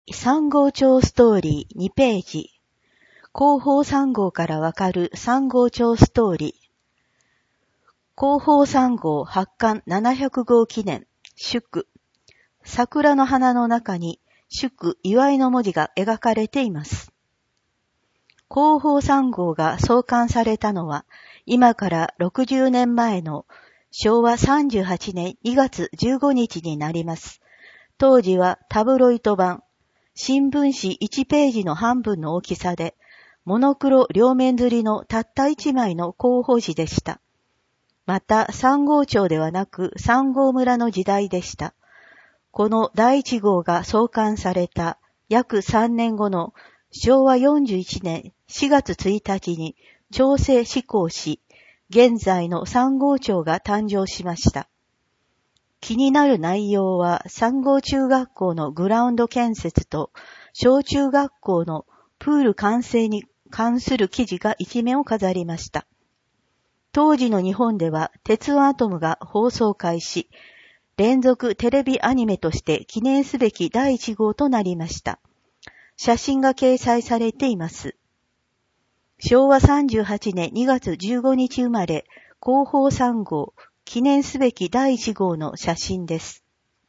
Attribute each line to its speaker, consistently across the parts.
Speaker 1: 3号帳ストーリー2ページ。広報3号からわかる3号帳ストーリー。広報3号発刊700号記念、祝。桜の花の中に祝祝いの文字が描かれています。広報3号が創刊されたのは、今から60年前の昭和38年2月15日になります。当時はタブロイド版、新聞紙1ページの半分の大きさで、モノクロ両面刷りのたった1枚の広報紙でした。また3号帳ではなく3号村の時代でした。この第1号が創刊された約3年後の昭和41年4月1日に調整施行し、現在の3号帳が誕生しました。気になる内容は3号中学校のグラウンド建設と小中学校のプール完成に関する記事が一面を飾りました。当時の日本では鉄腕アトムが放送開始、連続テレビアニメとして記念すべき第1号となりました。写真が掲載されています。昭和38年2月15日生まれ、広報3号、記念すべき第1号の写真です。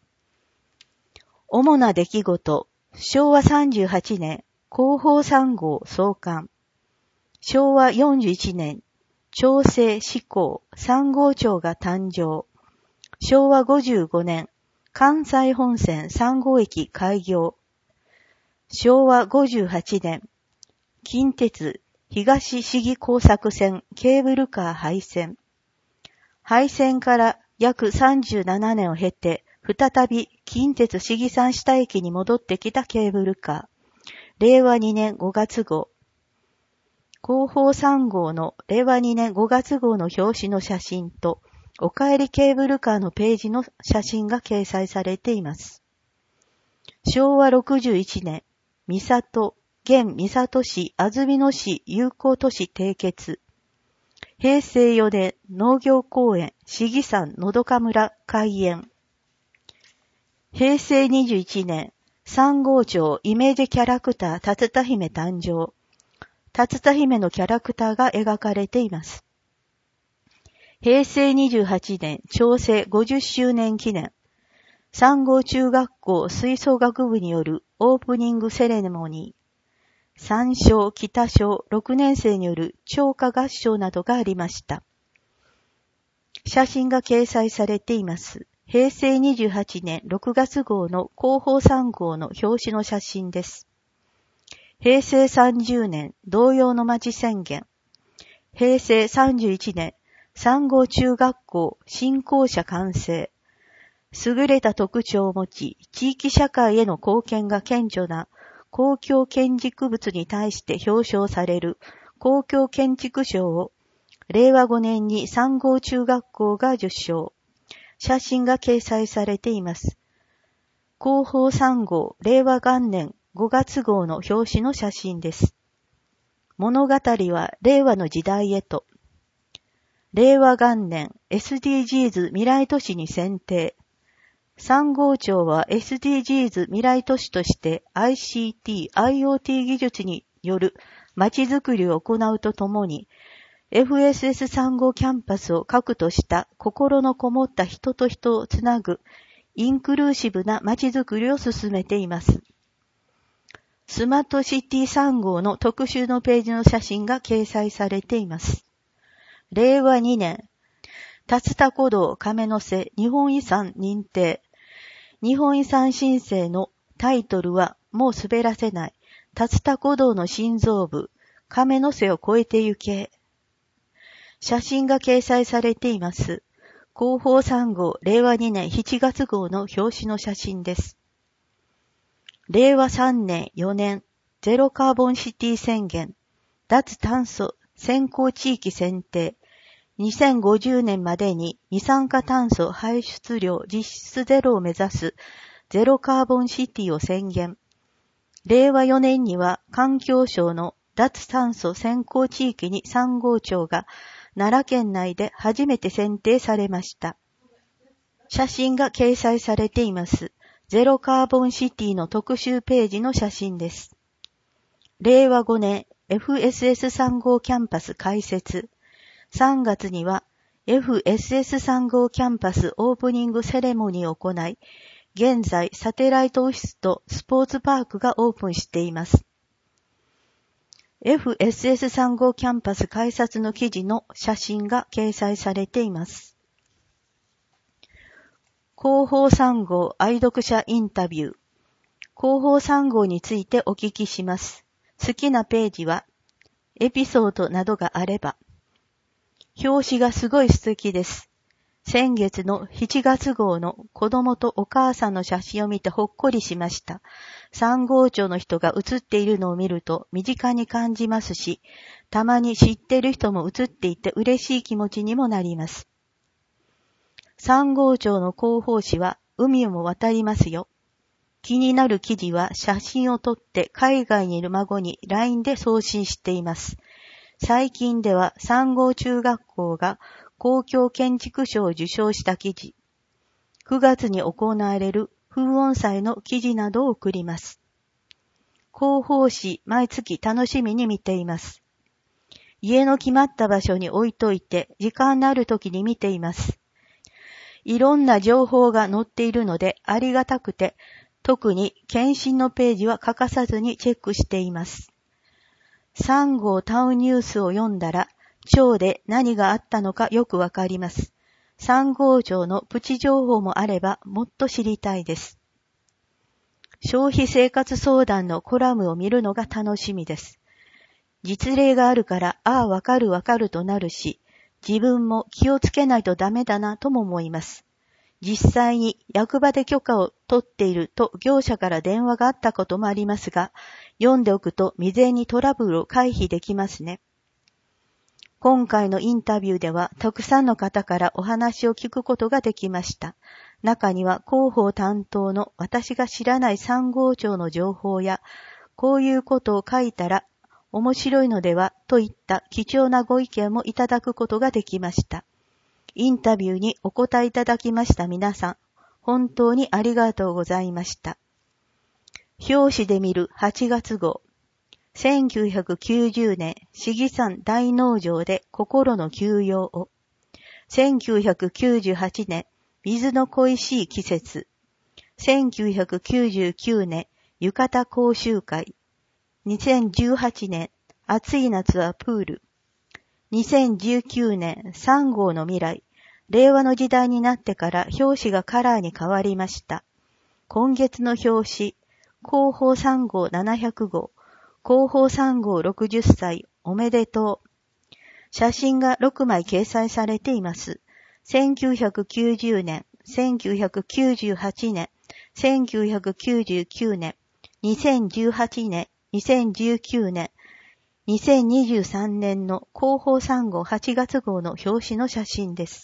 Speaker 1: 主な出来事、昭和38年、広報3号創刊。昭和41年、調整施行3号帳が誕生。昭和55年、関西本線3号駅開業。昭和58年、近鉄東市議工作線ケーブルカー廃線。廃線から約37年を経て、再び近鉄市議山下駅に戻ってきたケーブルカー。令和2年5月号。広報3号の令和2年5月号の表紙の写真と、おかえりケーブルカーのページの写真が掲載されています。昭和61年、三郷、現三郷市安曇野市友好都市締結。平成4年、農業公園、市議山のどか村開園。平成21年、3号帳イメージキャラクター竜田姫誕生。竜田姫のキャラクターが描かれています。平成28年、調整50周年記念。3号中学校吹奏楽部によるオープニングセレモニー。三小、北小、6年生による唱歌合唱などがありました。写真が掲載されています。平成28年6月号の広報3号の表紙の写真です。平成30年、同様の町宣言。平成31年、3号中学校新校舎完成。優れた特徴を持ち、地域社会への貢献が顕著な公共建築物に対して表彰される公共建築賞を、令和5年に3号中学校が受賞。写真が掲載されています。広報3号令和元年5月号の表紙の写真です。物語は令和の時代へと。令和元年 SDGs 未来都市に選定。3号庁は SDGs 未来都市として ICT、IoT 技術による街づくりを行うとともに、FSS3 号キャンパスを核とした心のこもった人と人をつなぐインクルーシブな街づくりを進めています。スマートシティ3号の特集のページの写真が掲載されています。令和2年、竜田古道亀の瀬日本遺産認定。日本遺産申請のタイトルはもう滑らせない。竜田古道の心臓部、亀の瀬を越えて行け。写真が掲載されています。広報3号令和2年7月号の表紙の写真です。令和3年4年、ゼロカーボンシティ宣言、脱炭素先行地域選定。2050年までに二酸化炭素排出量実質ゼロを目指すゼロカーボンシティを宣言。令和4年には環境省の脱炭素先行地域に3号庁が奈良県内で初めて選定されました。写真が掲載されています。 ゼロカーボンシティの特集ページの写真です。令和5年 FSS3 号キャンパス開設。3月には FSS3 号キャンパスオープニングセレモニーを行い、現在サテライトオフィスとスポーツパークがオープンしています。FSS3 号キャンパス開設の記事の写真が掲載されています。広報3号愛読者インタビュー。広報3号についてお聞きします。好きなページは、エピソードなどがあれば。表紙がすごい素敵です。先月の7月号の子供とお母さんの写真を見てほっこりしました。3号町の人が写っているのを見ると身近に感じますし、たまに知っている人も写っていて嬉しい気持ちにもなります。3号町の広報誌は海も渡りますよ。気になる記事は写真を撮って海外にいる孫に LINE で送信しています。最近では3号中学校が公共建築賞を受賞した記事、9月に行われる風音祭の記事などを送ります。広報誌毎月楽しみに見ています。家の決まった場所に置いといて時間のある時に見ています。いろんな情報が載っているのでありがたくて、特に検診のページは欠かさずにチェックしています。3号タウンニュースを読んだら、町で何があったのかよくわかります。3号町のプチ情報もあればもっと知りたいです。消費生活相談のコラムを見るのが楽しみです。実例があるから、ああわかるとなるし、自分も気をつけないとダメだなとも思います。実際に役場で許可を取っていると業者から電話があったこともありますが、読んでおくと未然にトラブルを回避できますね。今回のインタビューではたくさんの方からお話を聞くことができました。中には広報担当の私が知らない3号町の情報や、こういうことを書いたら面白いのではといった貴重なご意見もいただくことができました。インタビューにお答えいただきました皆さん、本当にありがとうございました。表紙で見る8月号。1990年、市議山大農場で心の休養を。1998年、水の恋しい季節。1999年、浴衣講習会。2018年、暑い夏はプール。2019年3号の未来。令和の時代になってから表紙がカラーに変わりました。今月の表紙、広報3号700号。広報3号60歳おめでとう。写真が6枚掲載されています。1990年、1998年、1999年、2018年、2019年、2023年の広報3号8月号の表紙の写真です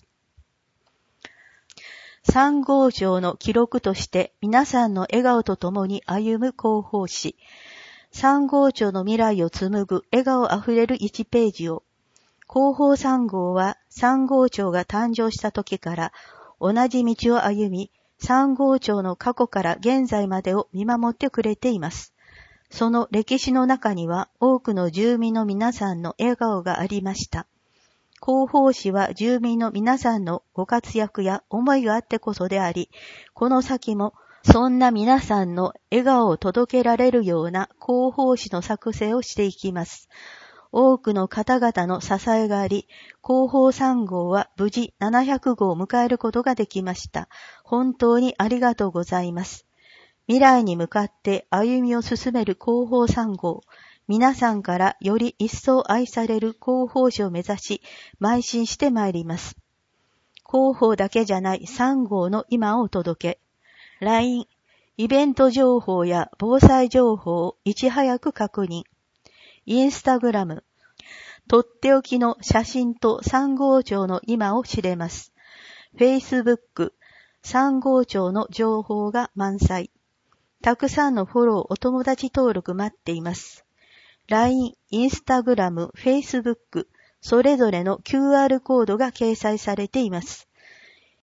Speaker 1: 。3号町の記録として皆さんの笑顔とともに歩む広報誌。3号町の未来を紡ぐ笑顔あふれる1ページを。広報3号は3号町が誕生した時から同じ道を歩み、3号町の過去から現在までを見守ってくれています。その歴史の中には多くの住民の皆さんの笑顔がありました。広報誌は住民の皆さんのご活躍や思いがあってこそであり、この先もそんな皆さんの笑顔を届けられるような広報誌の作成をしていきます。多くの方々の支えがあり、広報3号は無事700号を迎えることができました。本当にありがとうございます。未来に向かって歩みを進める広報3号。皆さんからより一層愛される広報誌を目指し、邁進してまいります。広報だけじゃない3号の今をお届け。LINE、イベント情報や防災情報をいち早く確認。インスタグラム、とっておきの写真と3号町の今を知れます。Facebook、3号町の情報が満載。たくさんのフォロー、お友達登録待っています。LINE、インスタグラム、Facebook、それぞれの QR コードが掲載されています。